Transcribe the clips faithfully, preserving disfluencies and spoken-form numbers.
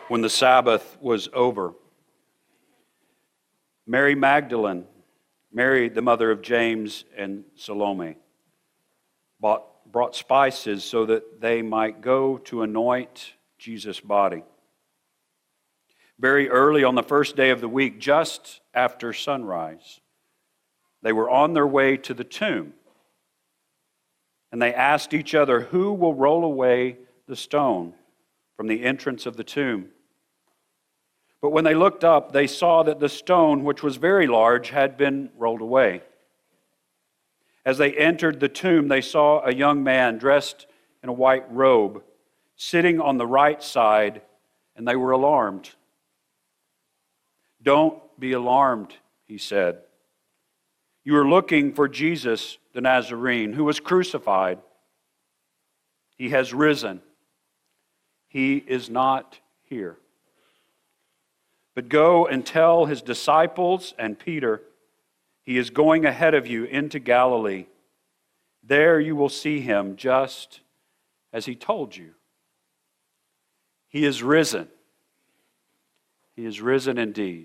when the Sabbath was over, Mary Magdalene, Mary the mother of James, and Salome bought, brought spices so that they might go to anoint Jesus' body. Very early on the first day of the week, just after sunrise, they were on their way to the tomb. And they asked each other, "Who will roll away the stone from the entrance of the tomb?" But when they looked up, they saw that the stone, which was very large, had been rolled away. As they entered the tomb, they saw a young man dressed in a white robe, sitting on the right side, and they were alarmed. "Don't be alarmed," he said. "You are looking for Jesus the Nazarene, who was crucified. He has risen. He is not here. But go and tell his disciples and Peter, he is going ahead of you into Galilee. There you will see him just as he told you. He is risen. He is risen indeed."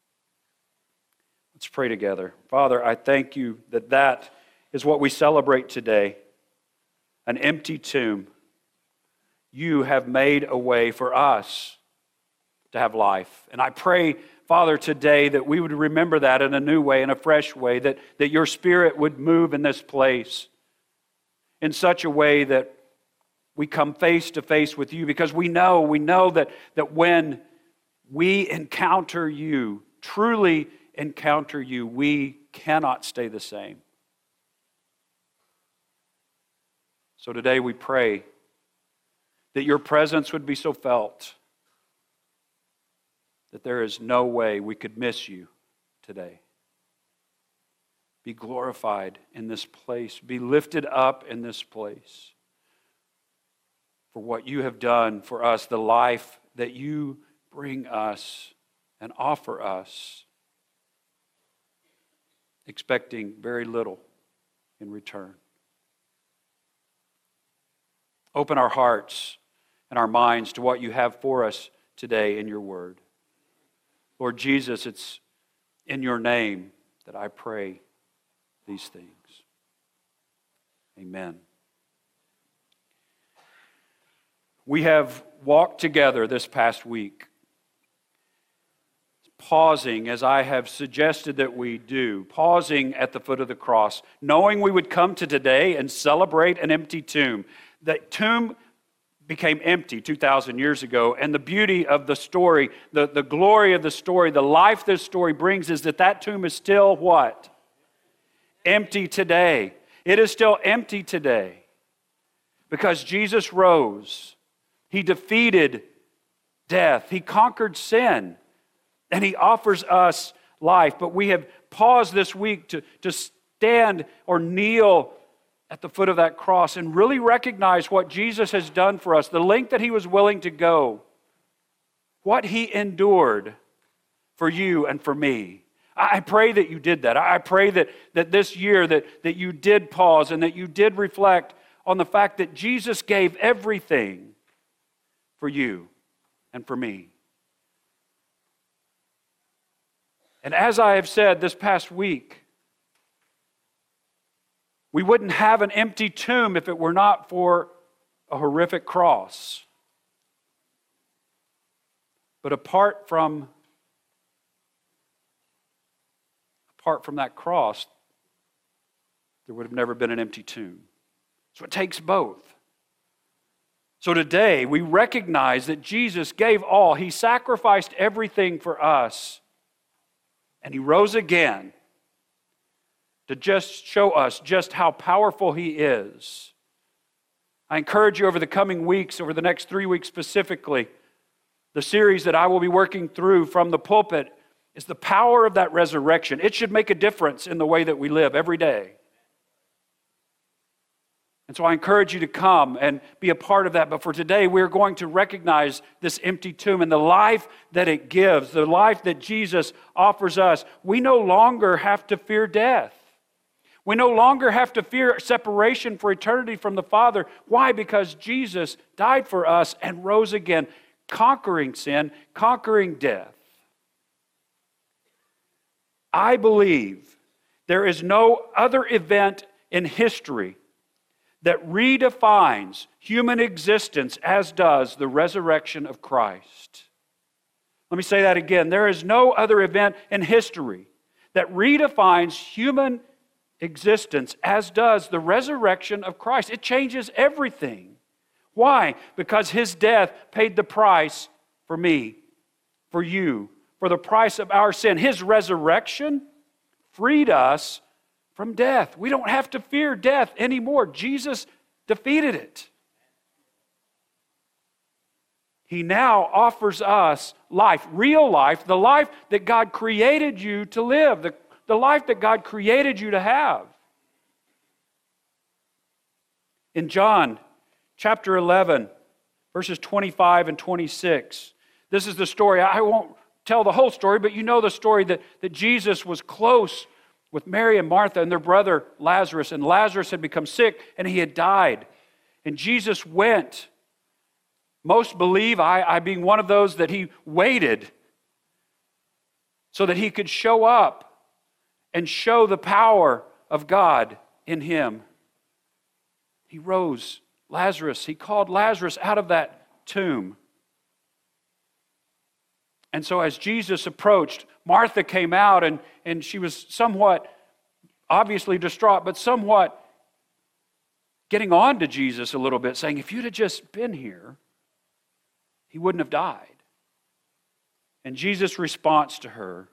Let's pray together. Father, I thank you that that is what we celebrate today, an empty tomb. You have made a way for us to have life. And I pray, Father, today that we would remember that in a new way, in a fresh way, that, that your Spirit would move in this place in such a way that we come face to face with you, because we know, we know that, that when we encounter you, truly encounter you, we cannot stay the same. So today we pray that your presence would be so felt that there is no way we could miss you today. Be glorified in this place. Be lifted up in this place for what you have done for us, the life that you bring us and offer us, expecting very little in return. Open our hearts and our minds to what you have for us today in your word. Lord Jesus, it's in your name that I pray these things. Amen. We have walked together this past week, pausing as I have suggested that we do, pausing at the foot of the cross, knowing we would come to today and celebrate an empty tomb. That tomb became empty two thousand years ago, and the beauty of the story, the, the glory of the story, the life this story brings is that that tomb is still what? Empty today. It is still empty today because Jesus rose. He defeated death. He conquered sin, and he offers us life. But we have paused this week to, to stand or kneel at the foot of that cross and really recognize what Jesus has done for us, the length that he was willing to go, what he endured for you and for me. I pray that you did that. I pray that, that this year that, that you did pause and that you did reflect on the fact that Jesus gave everything for you and for me. And as I have said this past week, we wouldn't have an empty tomb if it were not for a horrific cross. But apart from, apart from that cross, there would have never been an empty tomb. So it takes both. So today we recognize that Jesus gave all. He sacrificed everything for us. And he rose again to just show us just how powerful he is. I encourage you over the coming weeks, over the next three weeks specifically, the series that I will be working through from the pulpit is the power of that resurrection. It should make a difference in the way that we live every day. And so I encourage you to come and be a part of that. But for today, we're going to recognize this empty tomb and the life that it gives, the life that Jesus offers us. We no longer have to fear death. We no longer have to fear separation for eternity from the Father. Why? Because Jesus died for us and rose again, conquering sin, conquering death. I believe there is no other event in history that redefines human existence as does the resurrection of Christ. Let me say that again. There is no other event in history that redefines human existence as does the resurrection of Christ. It changes everything. Why? Because His death paid the price for me, for you, for the price of our sin. His resurrection freed us from death. We don't have to fear death anymore. Jesus defeated it. He now offers us life, real life, the life that God created you to live, the, the life that God created you to have. In John chapter eleven, verses twenty-five and twenty-six, this is the story. I won't tell the whole story, but you know the story that, that Jesus was close with Mary and Martha and their brother Lazarus, and Lazarus had become sick and he had died. And Jesus went. Most believe, I, I being one of those, that He waited so that He could show up and show the power of God in him. He rose Lazarus. He called Lazarus out of that tomb. And so as Jesus approached, Martha came out and, and she was somewhat, obviously distraught, but somewhat getting on to Jesus a little bit, saying, if you'd have just been here, he wouldn't have died. And Jesus' response to her,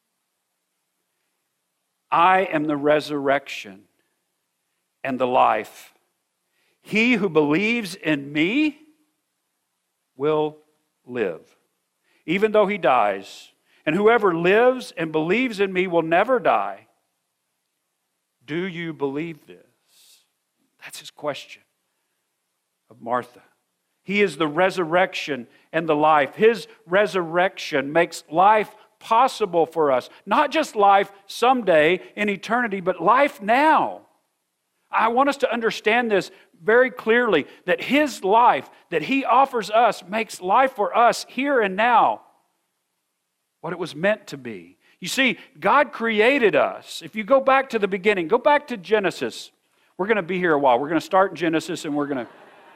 I am the resurrection and the life. He who believes in me will live, even though he dies. And whoever lives and believes in me will never die. Do you believe this? That's his question of Martha. He is the resurrection and the life. His resurrection makes life possible for us. Not just life someday in eternity, but life now. I want us to understand this very clearly, that His life that He offers us makes life for us here and now what it was meant to be. You see, God created us. If you go back to the beginning, go back to Genesis. We're going to be here a while. We're going to start in Genesis and we're going to...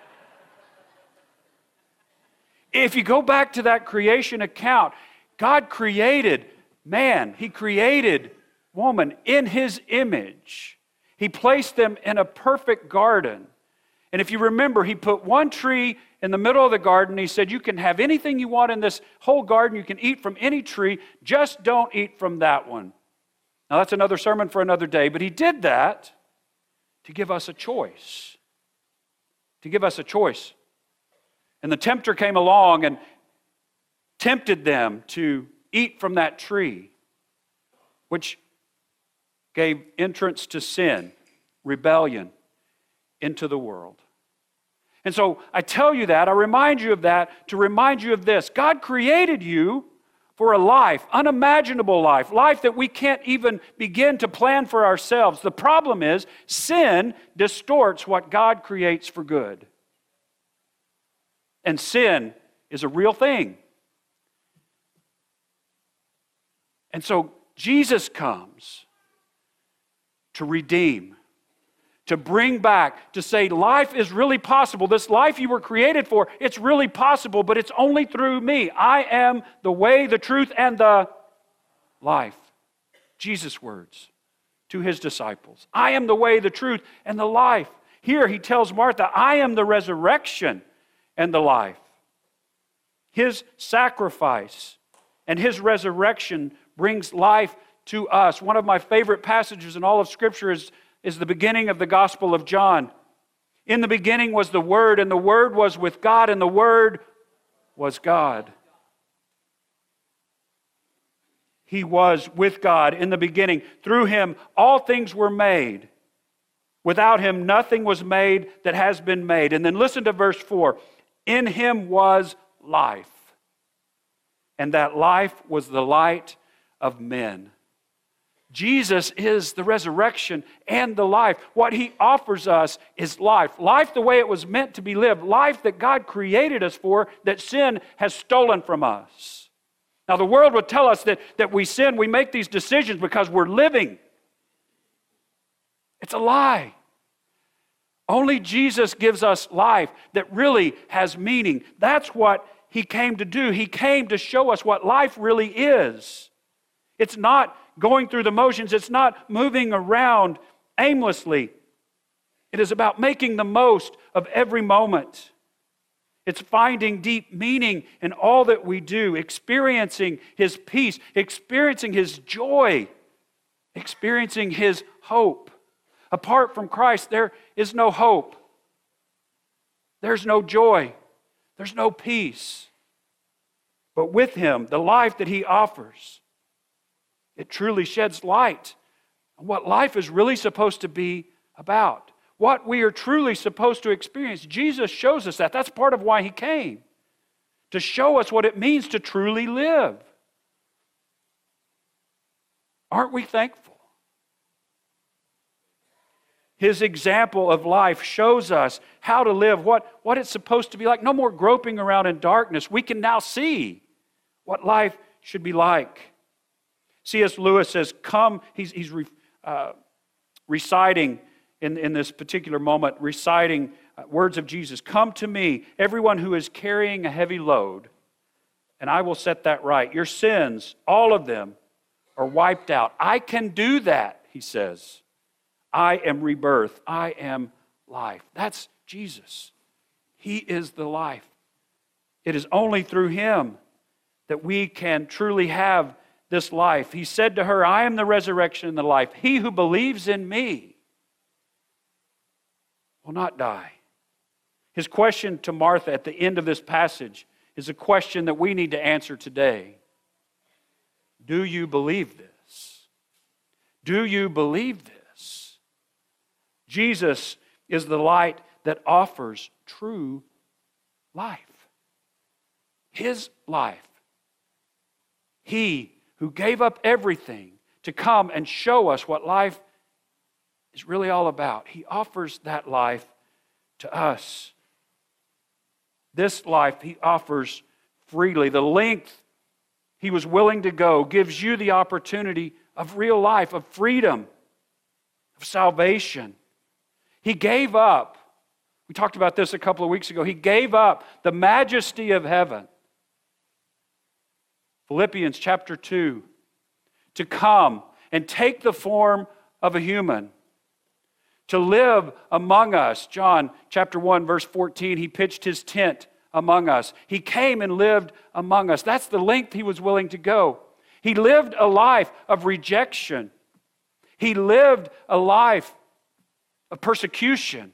If you go back to that creation account, God created man. He created woman in His image. He placed them in a perfect garden. And if you remember, He put one tree in the middle of the garden. He said, you can have anything you want in this whole garden. You can eat from any tree. Just don't eat from that one. Now, that's another sermon for another day. But He did that to give us a choice. To give us a choice. And the tempter came along and tempted them to eat from that tree, which gave entrance to sin, rebellion into the world. And so I tell you that, I remind you of that to remind you of this. God created you for a life, unimaginable life, life that we can't even begin to plan for ourselves. The problem is sin distorts what God creates for good. And sin is a real thing. And so Jesus comes to redeem, to bring back, to say life is really possible. This life you were created for, it's really possible, but it's only through me. I am the way, the truth, and the life. Jesus' words to His disciples. I am the way, the truth, and the life. Here He tells Martha, I am the resurrection and the life. His sacrifice and His resurrection brings life to us. One of my favorite passages in all of Scripture is, is the beginning of the Gospel of John. In the beginning was the Word, and the Word was with God, and the Word was God. He was with God in the beginning. Through Him, all things were made. Without Him, nothing was made that has been made. And then listen to verse four. In Him was life, and that life was the light of men. Jesus is the resurrection and the life. What He offers us is life. Life the way it was meant to be lived. Life that God created us for, that sin has stolen from us. Now the world would tell us that, that we sin, we make these decisions because we're living. It's a lie. Only Jesus gives us life that really has meaning. That's what He came to do. He came to show us what life really is. It's not going through the motions. It's not moving around aimlessly. It is about making the most of every moment. It's finding deep meaning in all that we do, experiencing His peace, experiencing His joy, experiencing His hope. Apart from Christ, there is no hope. There's no joy. There's no peace. But with Him, the life that He offers, it truly sheds light on what life is really supposed to be about. What we are truly supposed to experience. Jesus shows us that. That's part of why He came. To show us what it means to truly live. Aren't we thankful? His example of life shows us how to live, what, what it's supposed to be like. No more groping around in darkness. We can now see what life should be like. C S Lewis says, come, he's, he's re, uh, reciting in, in this particular moment, reciting uh, words of Jesus. Come to me, everyone who is carrying a heavy load, and I will set that right. Your sins, all of them, are wiped out. I can do that, he says. I am rebirth. I am life. That's Jesus. He is the life. It is only through Him that we can truly have this life. He said to her, I am the resurrection and the life. He who believes in me will not die. His question to Martha at the end of this passage is a question that we need to answer today. Do you believe this? Do you believe this? Jesus is the light that offers true life. His life. He who gave up everything to come and show us what life is really all about. He offers that life to us. This life He offers freely. The length He was willing to go gives you the opportunity of real life, of freedom, of salvation. He gave up, we talked about this a couple of weeks ago, He gave up the majesty of heaven. Philippians chapter two, to come and take the form of a human, to live among us. John chapter one, verse fourteen, He pitched His tent among us. He came and lived among us. That's the length He was willing to go. He lived a life of rejection. He lived a life of persecution.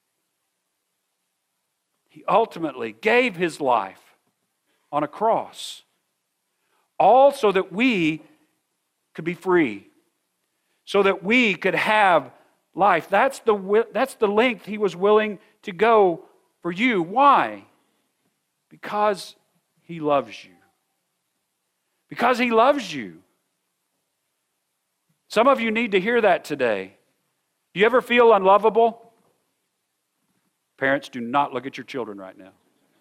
He ultimately gave His life on a cross, all so that we could be free, so that we could have life. That's the, that's the length He was willing to go for you. Why? Because He loves you. Because He loves you. Some of you need to hear that today. Do you ever feel unlovable? Parents, do not look at your children right now.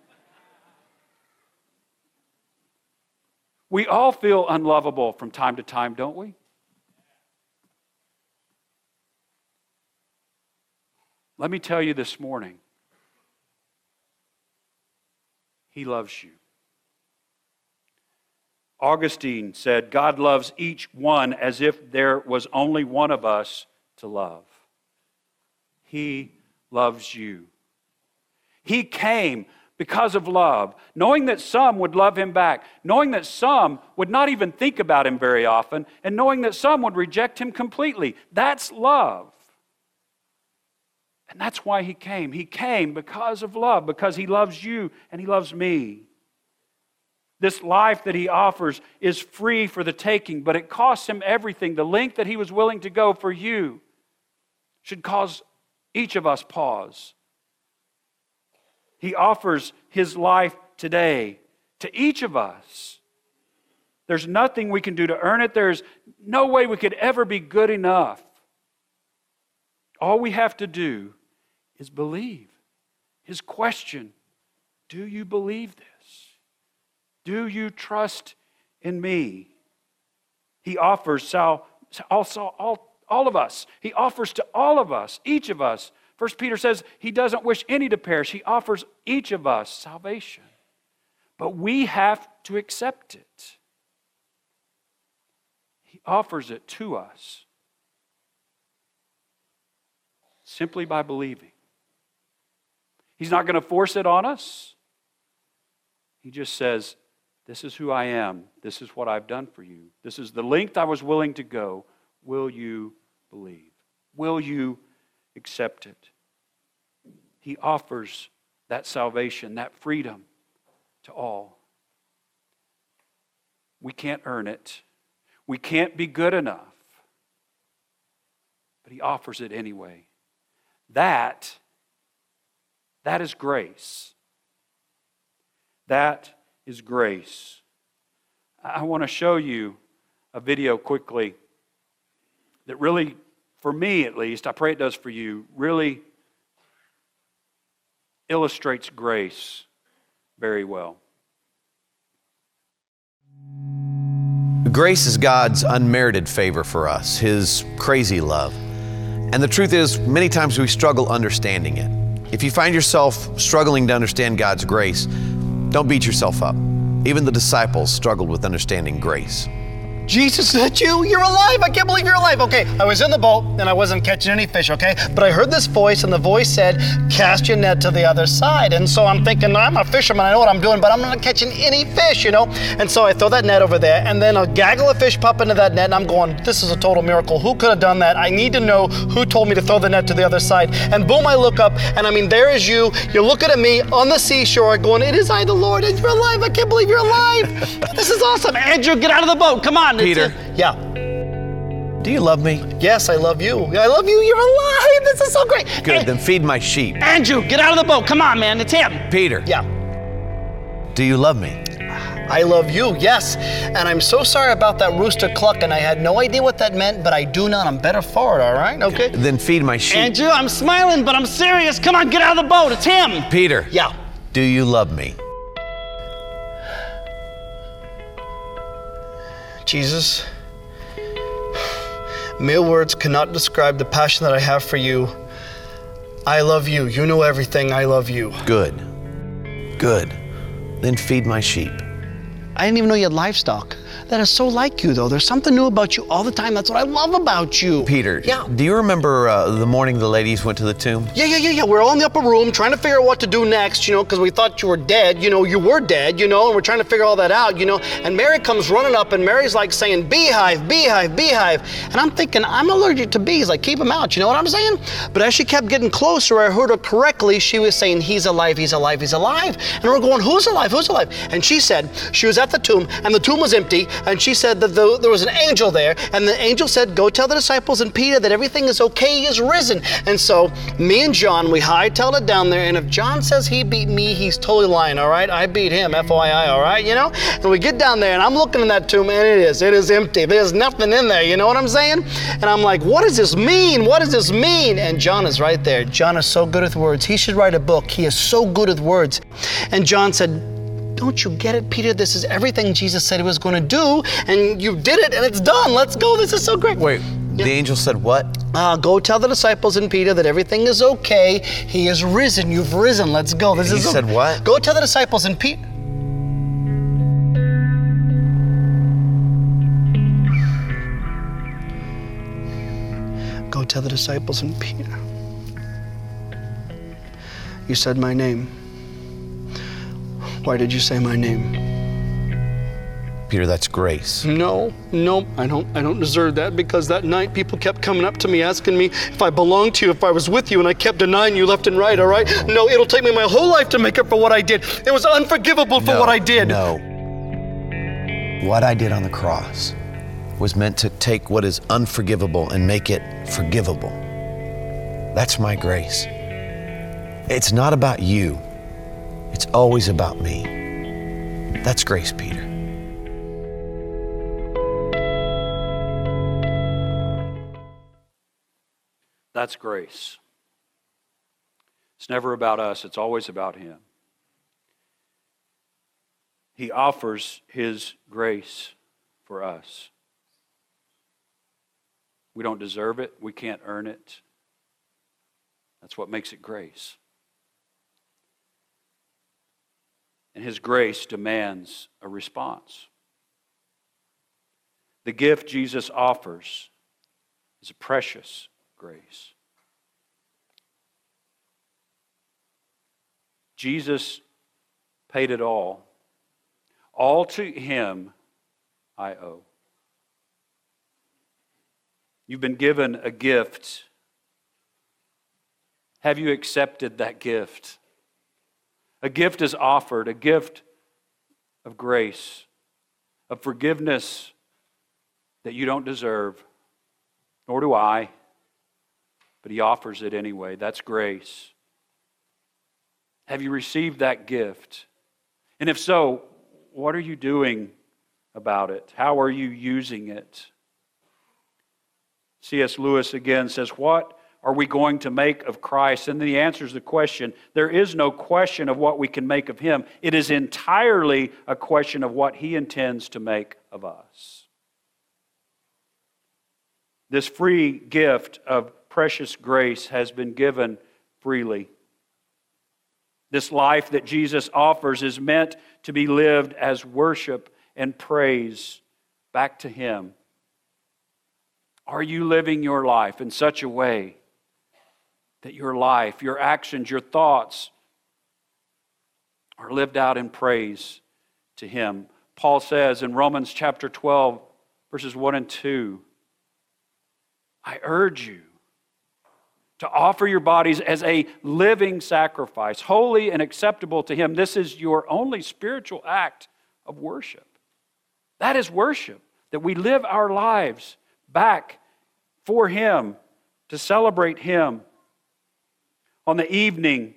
We all feel unlovable from time to time, don't we? Let me tell you this morning, He loves you. Augustine said, God loves each one as if there was only one of us to love. He loves you. He came because of love, knowing that some would love Him back, knowing that some would not even think about Him very often, and knowing that some would reject Him completely. That's love. And that's why He came. He came because of love, because He loves you and He loves me. This life that He offers is free for the taking, but it costs Him everything. The length that He was willing to go for you should cause each of us pause. He offers His life today to each of us. There's nothing we can do to earn it. There's no way we could ever be good enough. All we have to do is believe. His question, do you believe this? Do you trust in me? He offers sal- also all, all of us. He offers to all of us, each of us. First Peter says he doesn't wish any to perish. He offers each of us salvation. But we have to accept it. He offers it to us simply by believing. He's not going to force it on us. He just says, this is who I am. This is what I've done for you. This is the length I was willing to go. Will you believe? Will you accept it? He offers that salvation, that freedom to all. We can't earn it. We can't be good enough. But He offers it anyway. That, that is grace. That is grace. I want to show you a video quickly that really, for me at least, I pray it does for you, really illustrates grace very well. Grace is God's unmerited favor for us, His crazy love. And the truth is, many times we struggle understanding it. If you find yourself struggling to understand God's grace, don't beat yourself up. Even the disciples struggled with understanding grace. Jesus, is that you? You're alive. I can't believe you're alive. Okay, I was in the boat and I wasn't catching any fish, okay? But I heard this voice and the voice said, cast your net to the other side. And so I'm thinking, I'm a fisherman, I know what I'm doing, but I'm not catching any fish, you know? And so I throw that net over there and then a gaggle of fish pop into that net and I'm going, this is a total miracle. Who could have done that? I need to know who told me to throw the net to the other side. And boom, I look up and I mean, there is you. You're looking at me on the seashore going, it is I, the Lord, and you're alive. I can't believe you're alive. This is awesome. Andrew, get out of the boat. Come on. Peter. Yeah. Do you love me? Yes, I love you. I love you. You're alive. This is so great. Good, Hey, then feed my sheep. Andrew, get out of the boat. Come on, man. It's him. Peter. Yeah. Do you love me? I love you, yes. And I'm so sorry about that rooster clucking. I had no idea what that meant, but I do now. I'm better for it, all right? Okay? Then feed my sheep. Andrew, I'm smiling, but I'm serious. Come on, get out of the boat. It's him. Peter. Yeah. Do you love me? Jesus, mere words cannot describe the passion that I have for you. I love you. You know everything. I love you. Good. Good. Then feed my sheep. I didn't even know you had livestock. That is so like you, though. There's something new about you all the time. That's what I love about you. Peter, Yeah. do you remember uh, the morning the ladies went to the tomb? Yeah, yeah, yeah, yeah. We're all in the upper room trying to figure out what to do next, you know, because we thought you were dead. You know, you were dead, you know, and we're trying to figure all that out, you know. And Mary comes running up, and Mary's like saying, beehive, beehive, beehive. And I'm thinking, I'm allergic to bees. Like, keep them out, you know what I'm saying? But as she kept getting closer, I heard her correctly. She was saying, he's alive, he's alive, he's alive. And we're going, who's alive, who's alive? And she said, she was at the tomb, and the tomb was empty, and she said that the, there was an angel there, and the angel said, go tell the disciples and Peter that everything is okay, he is risen. And so me and John, we hightailed it down there, and if John says he beat me, he's totally lying, all right? I beat him, F O I I, all right, you know? And we get down there, and I'm looking in that tomb, and it is, it is empty. There's nothing in there, you know what I'm saying? And I'm like, what does this mean? What does this mean? And John is right there. John is so good with words. He should write a book. He is so good with words. And John said, don't you get it, Peter? This is everything Jesus said he was going to do, and you did it, and it's done. Let's go. This is so great. Wait, Yeah. the angel said what? Uh, go tell the disciples and Peter that everything is okay. He is risen. You've risen. Let's go. This He is said what? Go tell the disciples and Peter. Go tell the disciples and Peter. You said my name. Why did you say my name? Peter, that's grace. No, no, I don't I don't deserve that, because that night people kept coming up to me asking me if I belonged to you, if I was with you, and I kept denying you left and right, all right? No, it'll take me my whole life to make up for what I did. It was unforgivable for No, what I did. No. What I did on the cross was meant to take what is unforgivable and make it forgivable. That's my grace. It's not about you. It's always about me. That's grace, Peter. That's grace. It's never about us, it's always about Him. He offers His grace for us. We don't deserve it, we can't earn it. That's what makes it grace. And His grace demands a response. The gift Jesus offers is a precious grace. Jesus paid it all. All to Him I owe. You've been given a gift. Have you accepted that gift? A gift is offered, a gift of grace, of forgiveness that you don't deserve, nor do I, but He offers it anyway. That's grace. Have you received that gift? And if so, what are you doing about it? How are you using it? C S Lewis again says, what are we going to make of Christ? And the answer is the question. There is no question of what we can make of Him. It is entirely a question of what He intends to make of us. This free gift of precious grace has been given freely. This life that Jesus offers is meant to be lived as worship and praise back to Him. Are you living your life in such a way that your life, your actions, your thoughts are lived out in praise to Him? Paul says in Romans chapter twelve, verses one and two, I urge you to offer your bodies as a living sacrifice, holy and acceptable to Him. This is your only spiritual act of worship. That is worship, that we live our lives back for Him, to celebrate Him. On the evening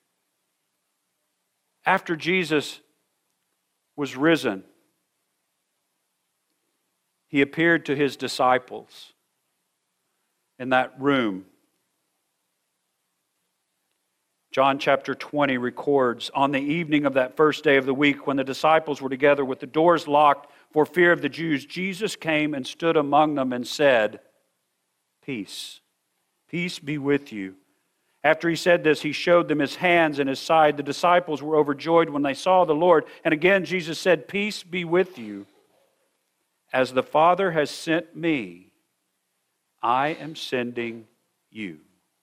after Jesus was risen, He appeared to His disciples in that room. John chapter twenty records, on the evening of that first day of the week, when the disciples were together with the doors locked for fear of the Jews, Jesus came and stood among them and said, Peace, peace be with you. After He said this, He showed them His hands and His side. The disciples were overjoyed when they saw the Lord. And again Jesus said, Peace be with you. As the Father has sent me, I am sending you.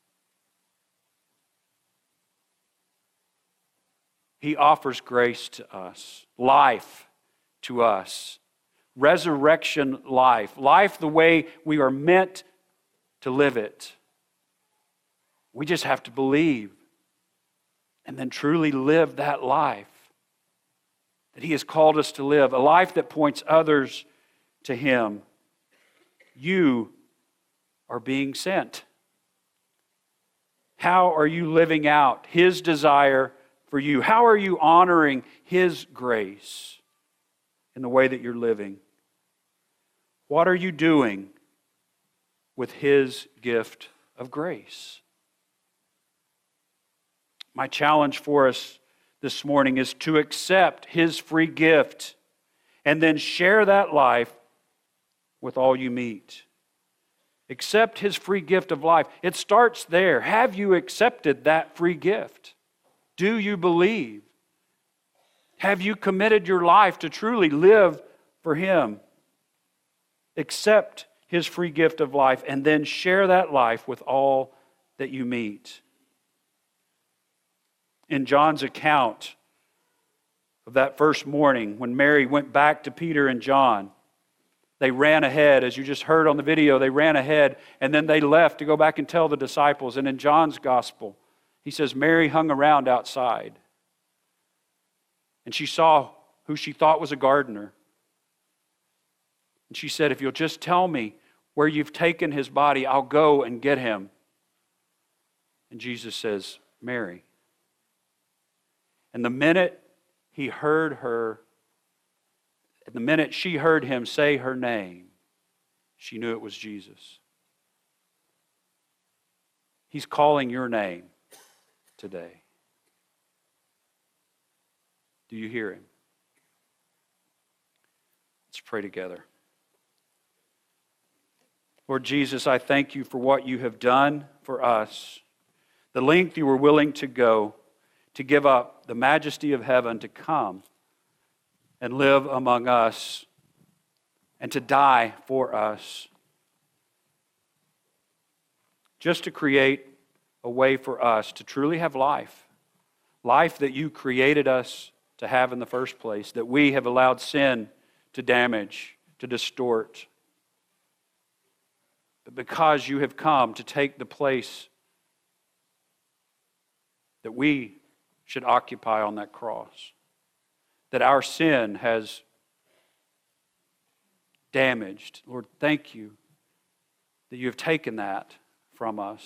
He offers grace to us, life to us, resurrection life, life the way we are meant to live it. We just have to believe and then truly live that life that He has called us to live, a life that points others to Him. You are being sent. How are you living out His desire for you? How are you honoring His grace in the way that you're living? What are you doing with His gift of grace? My challenge for us this morning is to accept His free gift and then share that life with all you meet. Accept His free gift of life. It starts there. Have you accepted that free gift? Do you believe? Have you committed your life to truly live for Him? Accept His free gift of life and then share that life with all that you meet. In John's account of that first morning when Mary went back to Peter and John, they ran ahead, as you just heard on the video, they ran ahead and then they left to go back and tell the disciples. And in John's gospel, he says Mary hung around outside and she saw who she thought was a gardener. And she said, if you'll just tell me where you've taken his body, I'll go and get him. And Jesus says, Mary. And the minute he heard her, and the minute she heard him say her name, she knew it was Jesus. He's calling your name today. Do you hear him? Let's pray together. Lord Jesus, I thank you for what you have done for us, the length you were willing to go to give up the majesty of heaven to come and live among us and to die for us, just to create a way for us to truly have life, life that you created us to have in the first place, that we have allowed sin to damage, to distort. But because you have come to take the place that we should occupy on that cross, that our sin has damaged. Lord, thank you that you have taken that from us.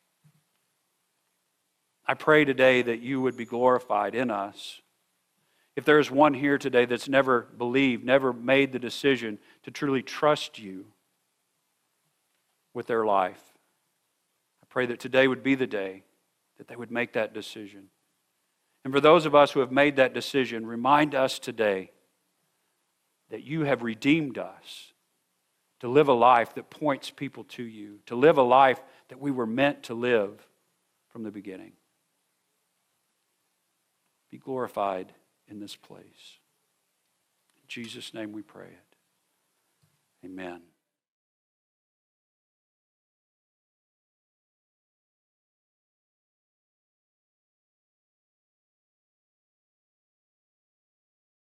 I pray today that you would be glorified in us. If there is one here today that's never believed, never made the decision to truly trust you with their life, I pray that today would be the day that they would make that decision. And for those of us who have made that decision, remind us today that you have redeemed us to live a life that points people to you, to live a life that we were meant to live from the beginning. Be glorified in this place. In Jesus' name we pray it. Amen.